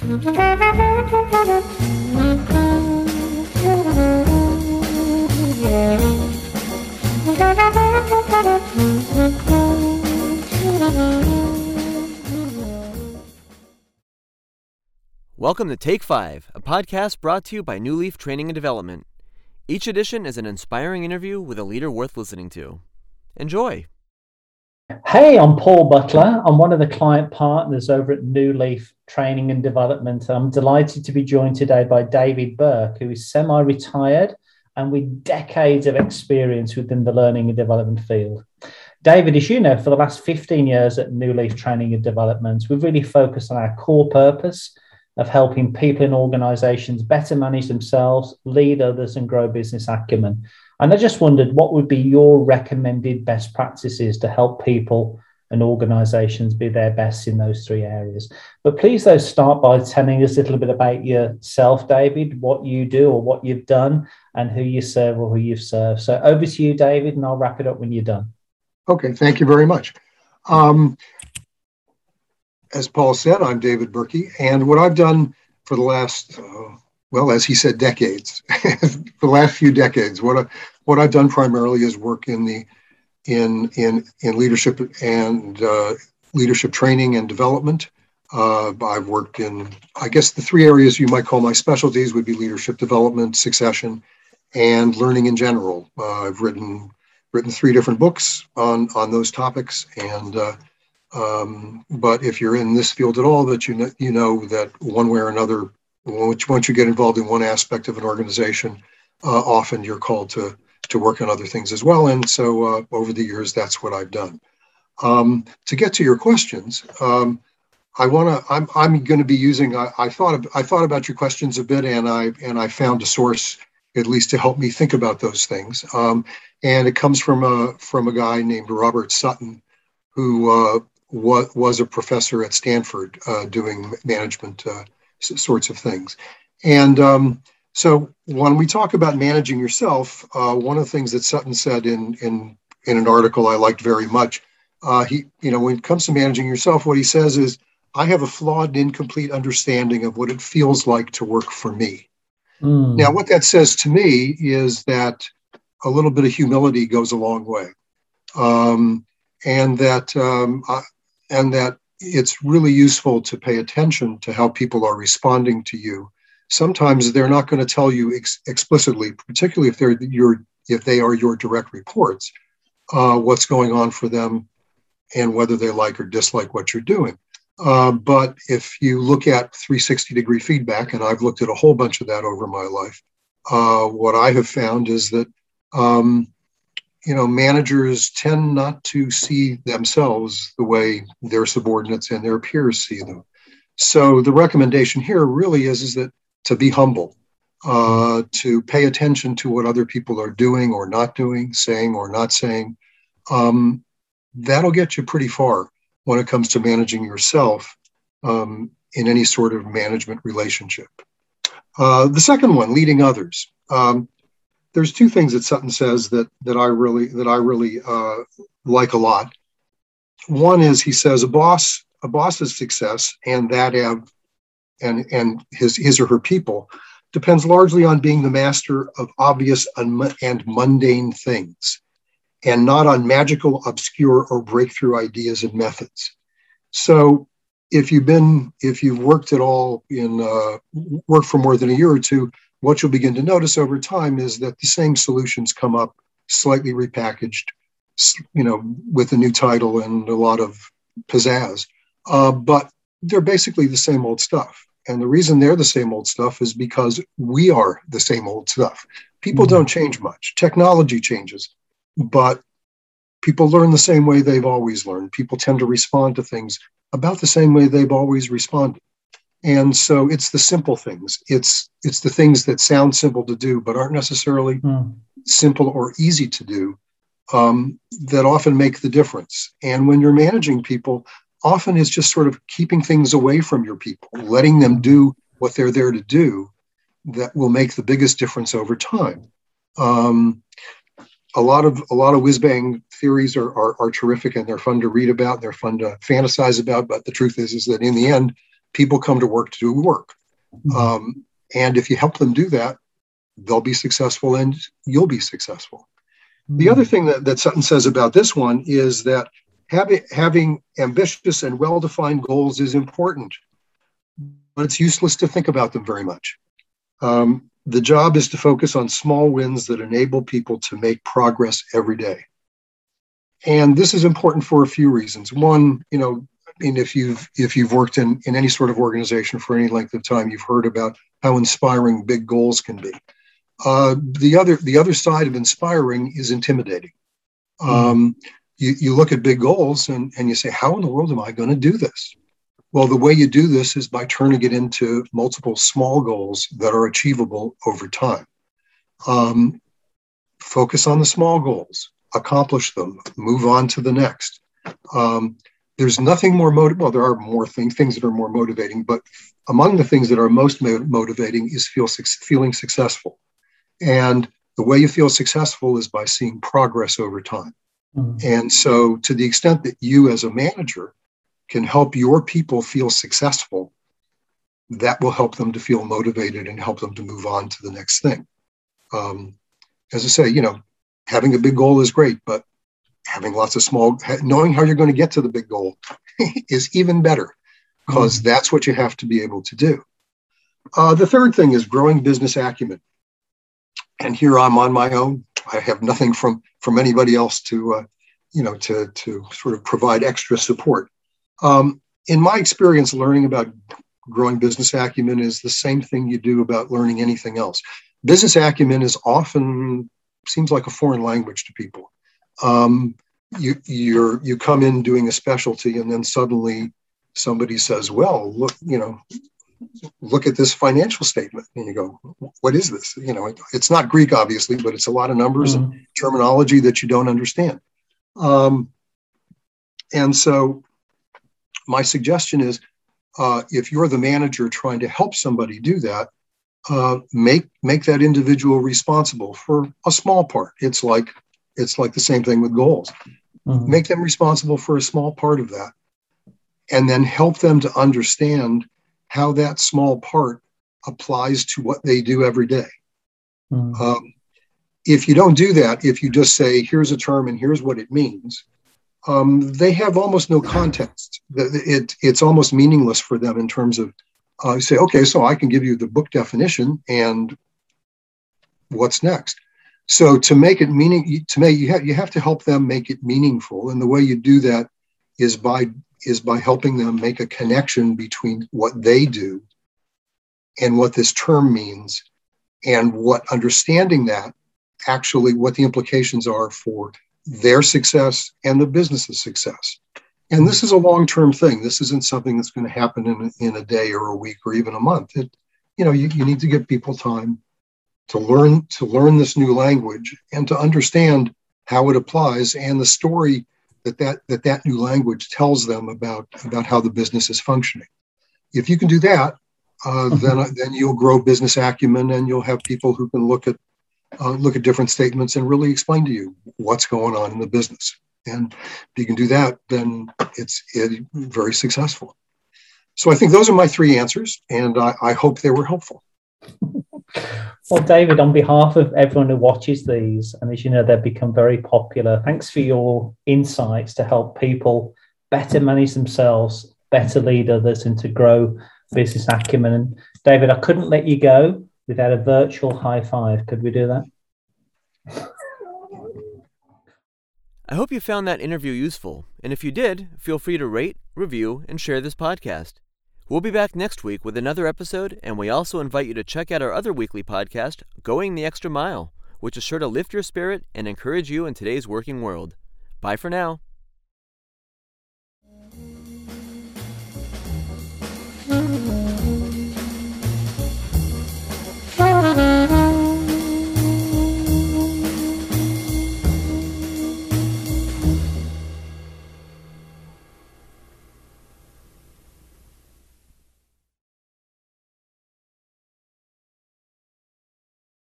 Welcome to Take 5, a podcast brought to you by New Leaf Training and Development. Each edition is an inspiring interview with a leader worth listening to. Enjoy. Hey, I'm Paul Butler. I'm one of the client partners over at New Leaf Training and Development. I'm delighted to be joined today by David Burke, who is semi-retired and with decades of experience within the learning and development field. David, as you know, for the last 15 years at New Leaf Training and Development, we've really focused on our core purpose of helping people in organizations better manage themselves, lead others, and grow business acumen. And I just wondered, what would be your recommended best practices to help people and organizations be their best in those three areas? But please, though, start by telling us a little bit about yourself, David, what you do or what you've done, and who you serve or who you've served. So over to you, David, and I'll wrap it up when you're done. Okay, thank you very much. As Paul said, I'm David Burke, and what I've done for the last, as he said, decades, for the last few decades, what I've done primarily is work in leadership and leadership training and development. I've worked in, I guess, the three areas you might call my specialties would be leadership development, succession, and learning in general. I've written 3 different books on those topics, and but if you're in this field at all, that you know that one way or another, once you get involved in one aspect of an organization, often you're called to work on other things as well. And so over the years, that's what I've done. To get to your questions, I'm going to be using. I thought about your questions a bit, and I found a source at least to help me think about those things. And it comes from a guy named Robert Sutton, who was a professor at Stanford doing management sorts of things. And so when we talk about managing yourself, one of the things that Sutton said in an article I liked very much, when it comes to managing yourself, what he says is, I have a flawed and incomplete understanding of what it feels like to work for me. Now, what that says to me is that a little bit of humility goes a long way. And that it's really useful to pay attention to how people are responding to you. Sometimes they're not going to tell you explicitly, particularly if they are your direct reports, what's going on for them and whether they like or dislike what you're doing. But if you look at 360-degree feedback, and I've looked at a whole bunch of that over my life, what I have found is that managers tend not to see themselves the way their subordinates and their peers see them. So the recommendation here really is that to be humble, to pay attention to what other people are doing or not doing, saying or not saying. That'll get you pretty far when it comes to managing yourself in any sort of management relationship. The second one, leading others. There's 2 things that Sutton says that I really like a lot. One is, he says, a boss's success and his or her people depends largely on being the master of obvious and mundane things, and not on magical, obscure, or breakthrough ideas and methods. So if you've worked at all worked for more than a year or two, what you'll begin to notice over time is that the same solutions come up, slightly repackaged, with a new title and a lot of pizzazz. But they're basically the same old stuff. And the reason they're the same old stuff is because we are the same old stuff. People don't change much. Technology changes, but people learn the same way they've always learned. People tend to respond to things about the same way they've always responded. And so it's the simple things. It's the things that sound simple to do, but aren't necessarily simple or easy to do, that often make the difference. And when you're managing people, often it's just sort of keeping things away from your people, letting them do what they're there to do, that will make the biggest difference over time. A lot of whiz-bang theories are terrific, and they're fun to read about, and they're fun to fantasize about. But the truth is that in the end, people come to work to do work. And if you help them do that, they'll be successful and you'll be successful. The other thing that Sutton says about this one is that having ambitious and well-defined goals is important, but it's useless to think about them very much. The job is to focus on small wins that enable people to make progress every day. And this is important for a few reasons. One, if you've worked in any sort of organization for any length of time, you've heard about how inspiring big goals can be. The other side of inspiring is intimidating. You look at big goals and you say, how in the world am I going to do this? Well, the way you do this is by turning it into multiple small goals that are achievable over time. Focus on the small goals, accomplish them, move on to the next. There's nothing more there are more things that are more motivating, but among the things that are most motivating is feeling successful. And the way you feel successful is by seeing progress over time. And so to the extent that you as a manager can help your people feel successful, that will help them to feel motivated and help them to move on to the next thing. As I say, having a big goal is great, but having lots of knowing how you're going to get to the big goal is even better, because that's what you have to be able to do. The third thing is growing business acumen. And here I'm on my own. I have nothing from anybody else to sort of provide extra support. In my experience, learning about growing business acumen is the same thing you do about learning anything else. Business acumen seems like a foreign language to people. You come in doing a specialty, and then suddenly somebody says, well, look at this financial statement. And you go, what is this? It's not Greek, obviously, but it's a lot of numbers and terminology that you don't understand. And so my suggestion is, if you're the manager trying to help somebody do that, make that individual responsible for a small part. It's like the same thing with goals. Make them responsible for a small part of that, and then help them to understand how that small part applies to what they do every day. If you don't do that, if you just say, here's a term and here's what it means, they have almost no context. It's almost meaningless for them in terms of, say, okay, so I can give you the book definition and what's next. So to make it you have to help them make it meaningful. And the way you do that is by helping them make a connection between what they do and what this term means, and what understanding that actually what the implications are for their success and the business's success. And this is a long-term thing. This isn't something that's going to happen in a day or a week or even a month. You need to give people time to learn this new language and to understand how it applies and the story that new language tells them about how the business is functioning. If you can do that, then you'll grow business acumen, and you'll have people who can look at different statements and really explain to you what's going on in the business. And if you can do that, then it's very successful. So I think those are my three answers, and I hope they were helpful. Well, David, on behalf of everyone who watches these, and as you know, they've become very popular, thanks for your insights to help people better manage themselves, better lead others, and to grow business acumen. And David, I couldn't let you go without a virtual high five. Could we do that? I hope you found that interview useful, and if you did, feel free to rate, review, and share this podcast. We'll be back next week with another episode, and we also invite you to check out our other weekly podcast, Going the Extra Mile, which is sure to lift your spirit and encourage you in today's working world. Bye for now.